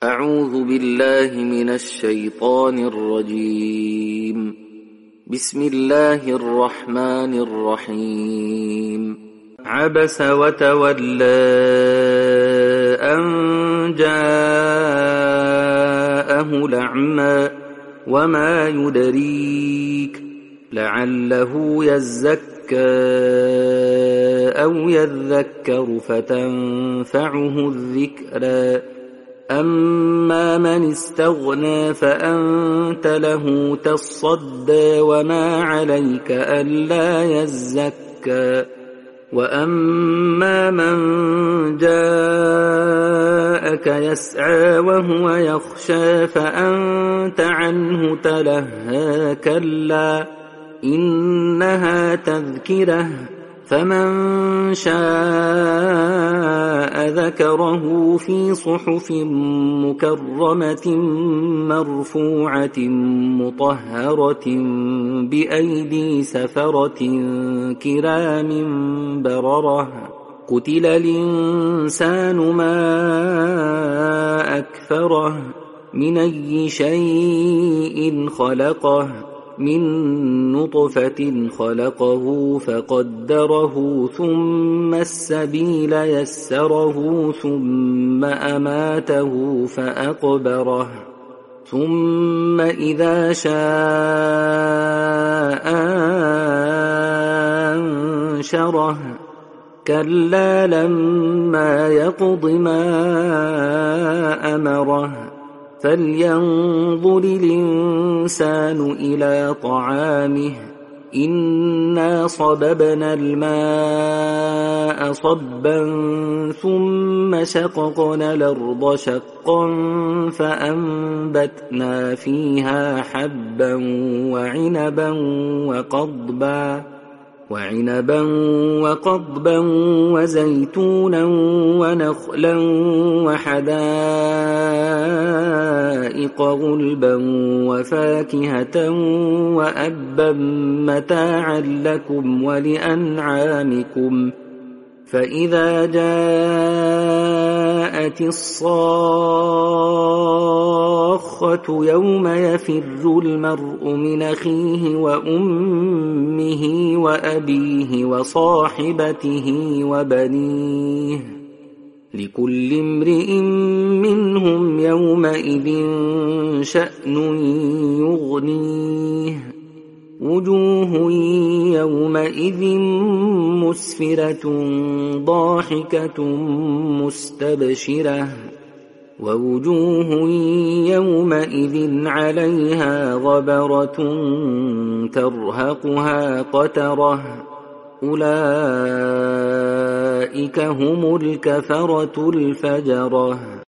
أعوذ بالله من الشيطان الرجيم. بسم الله الرحمن الرحيم. عبس وتولى أن جاءه الأعمى وما يدريك لعله يزكى أو يذكر فتنفعه الذكرى. أما من استغنى فأنت له تصدى وما عليك ألا يزكى. وأما من جاءك يسعى وهو يخشى فأنت عنه تلهى. كلا إنها تذكرة فمن شاء ذكره في صحف مكرمة مرفوعة مطهرة بأيدي سفرة كرام بررة. قتل الإنسان ما أكفره من أي شيء خلقه من نطفة خلقه فقدره ثم السبيل يسره ثم أماته فأقبره ثم إذا شاء أنشره. كلا لما يقض ما أمره فلينظر الإنسان إلى طعامه إنا صببنا الماء صبا ثم شققنا الأرض شقا فأنبتنا فيها حبا وعنبا وقضبا وزيتونا ونخلا وحدائق غلبا وفاكهة وأبا متاعا لكم ولأنعامكم. فإذا جاءت الصاخة يوم يفر المرء من أخيه وأمه وأبيه وصاحبته وبنيه لكل امرئ منهم يومئذ شأن يغنيه. وجوه يومئذ مسفرة ضاحكة مستبشرة ووجوه يومئذ عليها غبرة ترهقها قترة. أولئك هم الكفرة الفجرة.